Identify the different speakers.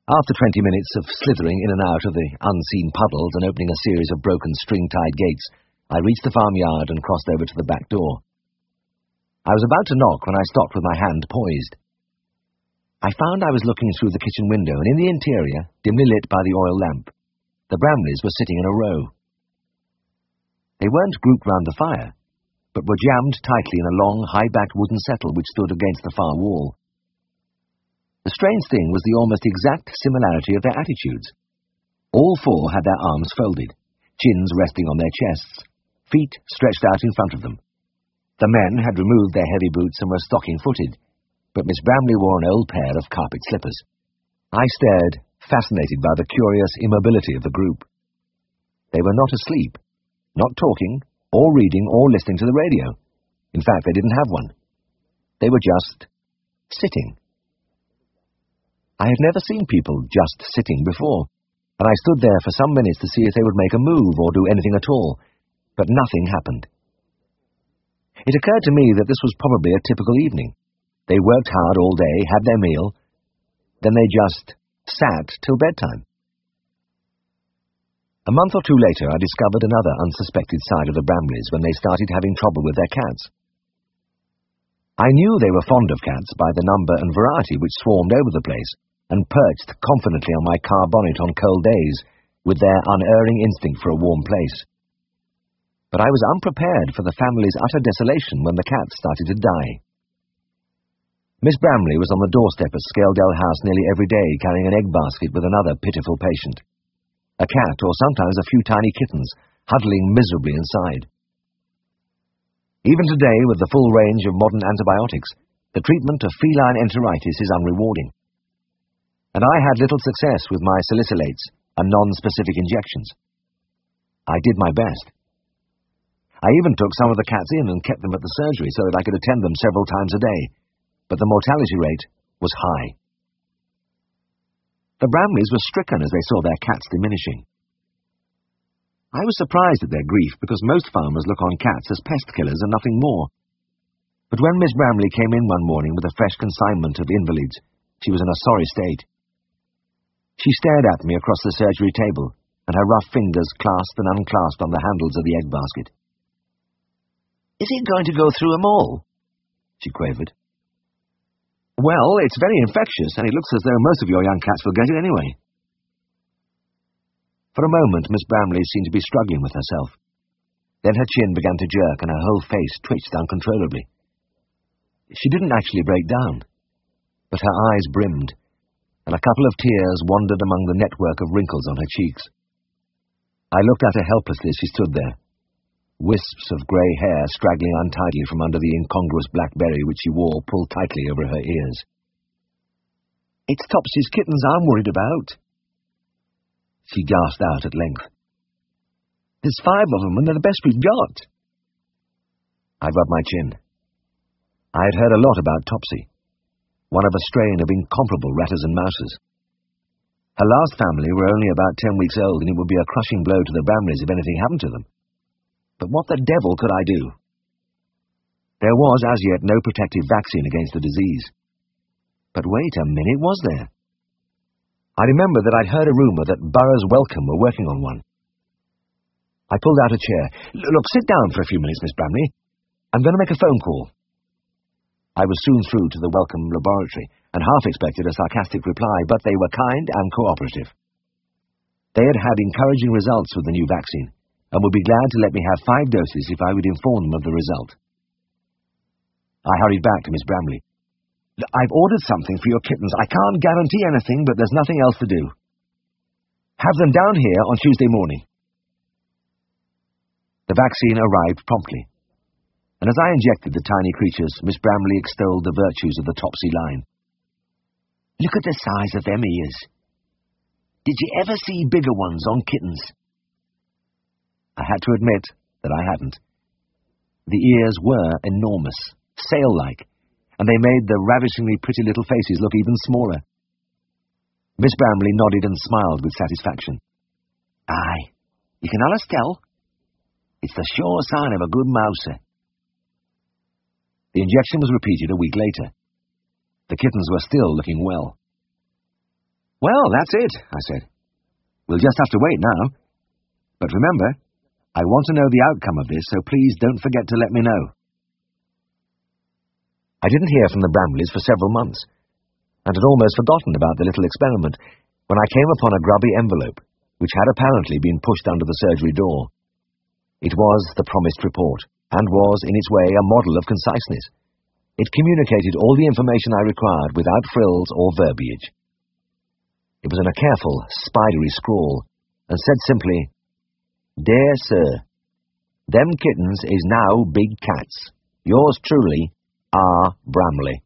Speaker 1: After 20 minutes of slithering in and out of the unseen puddles and opening a series of broken string-tied gates, I reached the farmyard and crossed over to the back door. I was about to knock when I stopped with my hand poised. I found I was looking through the kitchen window, and in the interior, dimly lit by the oil lamp, the Bramleys were sitting in a row. They weren't grouped round the fire, but were jammed tightly in a long, high-backed wooden settle which stood against the far wall. The strange thing was the almost exact similarity of their attitudes. All four had their arms folded, chins resting on their chests, feet stretched out in front of them. The men had removed their heavy boots and were stocking-footed, but Miss Bramley wore an old pair of carpet slippers. I stared, fascinated by the curious immobility of the group. They were not asleep, not talking, or reading, or listening to the radio. In fact, they didn't have one. They were just sitting. I had never seen people just sitting before, and I stood there for some minutes to see if they would make a move or do anything at all, but nothing happened. It occurred to me that this was probably a typical evening. They worked hard all day, had their meal, then they just sat till bedtime. A month or two later, I discovered another unsuspected side of the Bramleys when they started having trouble with their cats. I knew they were fond of cats by the number and variety which swarmed over the place and perched confidently on my car bonnet on cold days with their unerring instinct for a warm place. But I was unprepared for the family's utter desolation when the cats started to die. Miss Bramley was on the doorstep at Scaledale House nearly every day carrying an egg basket with another pitiful patient. A cat, or sometimes a few tiny kittens, huddling miserably inside. Even today, with the full range of modern antibiotics, the treatment of feline enteritis is unrewarding. And I had little success with my salicylates and non-specific injections. I did my best. I even took some of the cats in and kept them at the surgery so that I could attend them several times a day, but the mortality rate was high. The Bramleys were stricken as they saw their cats diminishing. I was surprised at their grief because most farmers look on cats as pest killers and nothing more. But when Miss Bramley came in one morning with a fresh consignment of invalids, she was in a sorry state. She stared at me across the surgery table, and her rough fingers clasped and unclasped on the handles of the egg basket. "Is it going to go through 'em all?" she quavered. "Well, it's very infectious, and it looks as though most of your young cats will get it anyway." For a moment, Miss Bramley seemed to be struggling with herself. Then her chin began to jerk, and her whole face twitched uncontrollably. She didn't actually break down, but her eyes brimmed, and a couple of tears wandered among the network of wrinkles on her cheeks. I looked at her helplessly as she stood there, wisps of grey hair straggling untidily from under the incongruous black berry which she wore pulled tightly over her ears. "It's Topsy's kittens I'm worried about," she gasped out at length. "There's 5 of them, and they're the best we've got." I rubbed my chin. I had heard a lot about Topsy, one of a strain of incomparable ratters and mouses. Her last family were only about 10 weeks old, and it would be a crushing blow to the Bramleys if anything happened to them. But what the devil could I do? There was, as yet, no protective vaccine against the disease. But wait a minute, was there? I remembered that I'd heard a rumour that Burroughs Wellcome were working on one. I pulled out a chair. "Look, sit down for a few minutes, Miss Bramley. I'm going to make a phone call." I was soon through to the Wellcome laboratory, and half expected a sarcastic reply, but they were kind and cooperative. They had had encouraging results with the new vaccine, and would be glad to let me have 5 doses if I would inform them of the result. I hurried back to Miss Bramley. "I've ordered something for your kittens. I can't guarantee anything, but there's nothing else to do. Have them down here on Tuesday morning." The vaccine arrived promptly, and as I injected the tiny creatures, Miss Bramley extolled the virtues of the Topsy line. "Look at the size of them ears. Did you ever see bigger ones on kittens?" I had to admit that I hadn't. The ears were enormous, sail-like, and they made the ravishingly pretty little faces look even smaller. Miss Bramley nodded and smiled with satisfaction. "Aye, you can allus tell. It's the sure sign of a good mouser." The injection was repeated a week later. The kittens were still looking well. Well, that's it, I said. We'll just have to wait now. But remember, I want to know the outcome of this, so please don't forget to let me know. I didn't hear from the Bramleys for several months, and had almost forgotten about the little experiment, when I came upon a grubby envelope, which had apparently been pushed under the surgery door. It was the promised report, and was, in its way, a model of conciseness. It communicated all the information I required without frills or verbiage. It was in a careful, spidery scrawl, and said simply, "Dear Sir, them kittens is now big cats. Yours truly, R. Bramley."